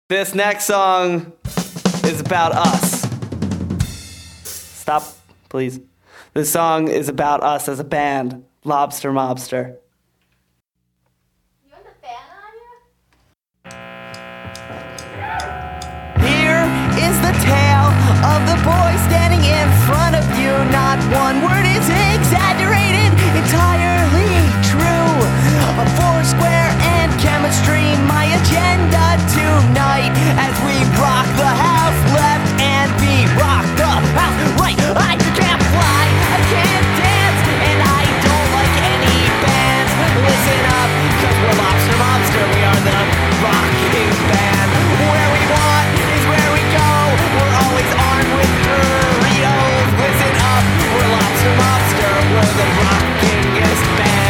This next song is about us. Stop, please. This song is about us as a band, Lobster Mobster. You want the fan on you? Here is the tale of the boy standing in front of you. Not one word is exaggerated, entirely true. A foursquare and chemistry, my agenda tonight. As we rock the house left and be rock the house right. I can't fly, I can't dance, and I don't like any bands. Listen up, cause we're Lobster Mobster, we are the rocking band. Where we want is where we go, we're always armed with Doritos. Listen up, we're Lobster Mobster, we're the rockingest band.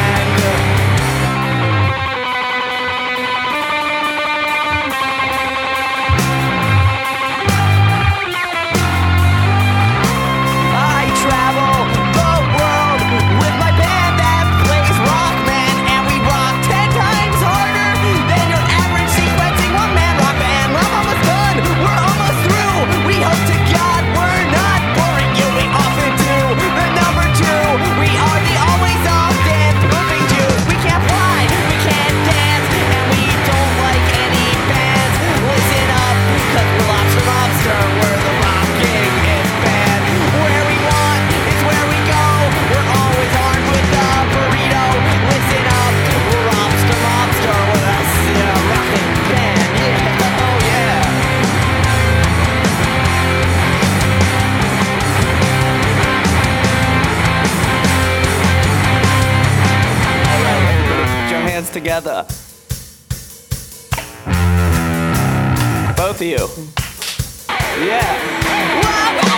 I travel the world with my band that plays rock, man, and we rock 10 times harder than your average sequencing one-man rock band. I'm almost done, we're almost through. We hope to God we're not boring you. We often do. The number 2, we are the always on stand pooping Jews. We can't fly, we can't dance, and we don't like any bands. Listen up, cause we're Lobster Mobster, we're the rockingest band. Where we want is where we go, we're always armed with the burrito. Listen up, we're Lobster Mobster, we're the rocking band. Yeah, oh yeah. Alright, everybody, put your hands together. Both of you. Yeah. Whoa!